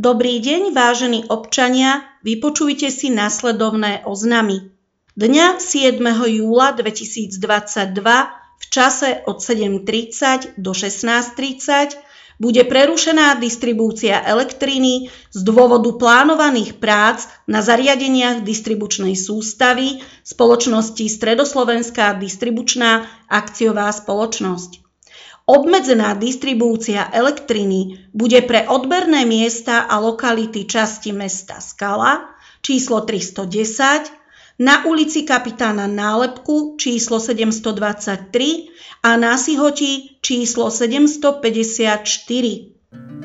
Dobrý deň, vážení občania, vypočujte si nasledovné oznamy. Dňa 7. júla 2022 v čase od 7:30 do 16:30 bude prerušená distribúcia elektriny z dôvodu plánovaných prác na zariadeniach distribučnej sústavy spoločnosti Stredoslovenská distribučná akciová spoločnosť. Obmedzená distribúcia elektriny bude pre odberné miesta a lokality časti mesta Skala číslo 310, na ulici Kapitána Nálepku číslo 723 a na Sihoti číslo 754.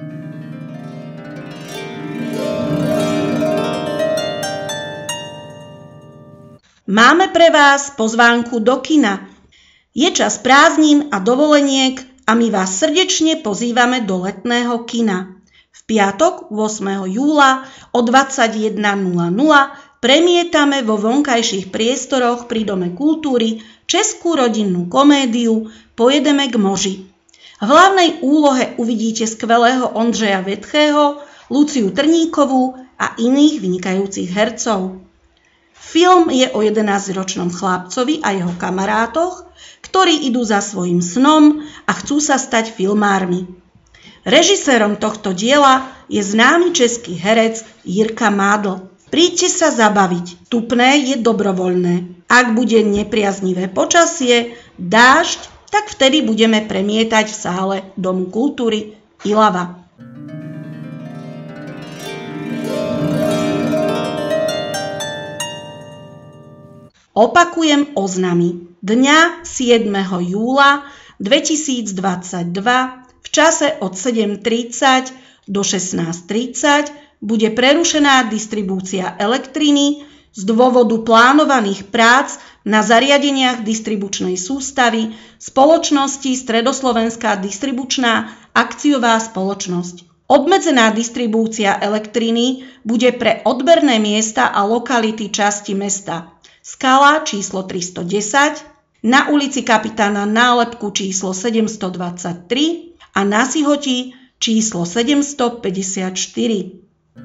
Máme pre vás pozvánku do kina. Je čas prázdnin a dovoleniek a my vás srdečne pozývame do letného kina. V piatok 8. júla o 21:00 premietame vo vonkajších priestoroch pri Dome kultúry českú rodinnú komédiu Pojedeme k moži. V hlavnej úlohe uvidíte skvelého Ondřeja Vetchého, Luciu Trníkovú a iných vynikajúcich hercov. Film je o 11-ročnom chlapcovi a jeho kamarátoch, ktorí idú za svojím snom a chcú sa stať filmármi. Režisérom tohto diela je známy český herec Jirka Mádl. Príďte sa zabaviť, vstupné je dobrovoľné. Ak bude nepriaznivé počasie, dážď, tak vtedy budeme premietať v sále Domu kultúry Ilava. Opakujem oznamy. Dňa 7. júla 2022 v čase od 7:30 do 16:30 bude prerušená distribúcia elektriny z dôvodu plánovaných prác na zariadeniach distribučnej sústavy spoločnosti Stredoslovenská distribučná akciová spoločnosť. Obmedzená distribúcia elektriny bude pre odberné miesta a lokality časti mesta Skala číslo 310, na ulici Kapitána Nálepku číslo 723 a na Sihoti číslo 754.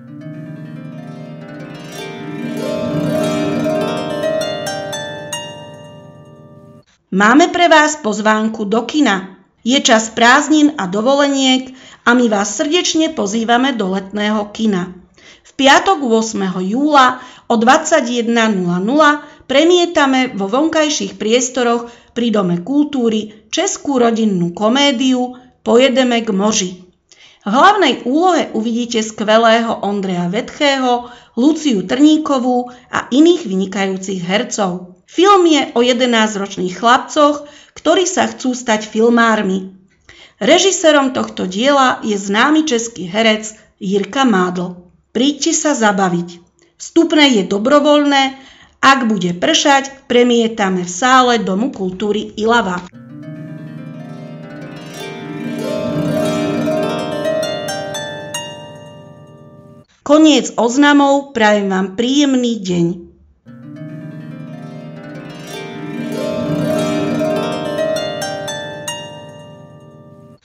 Máme pre vás pozvánku do kina. Je čas prázdnin a dovoleniek a my vás srdečne pozývame do letného kina. V piatok 8. júla o 21:00 premietame vo vonkajších priestoroch pri Dome kultúry českú rodinnú komédiu Pojedeme k moži. V hlavnej úlohe uvidíte skvelého Ondřeja Vetchého, Luciu Trníkovú a iných vynikajúcich hercov. Film je o 11-ročných chlapcoch, ktorí sa chcú stať filmármi. Režisérom tohto diela je známy český herec Jirka Mádl. Príďte sa zabaviť. Vstupné je dobrovoľné, ak bude pršať, premietame v sále Domu kultúry Ilava. Koniec oznamov, prajem vám príjemný deň.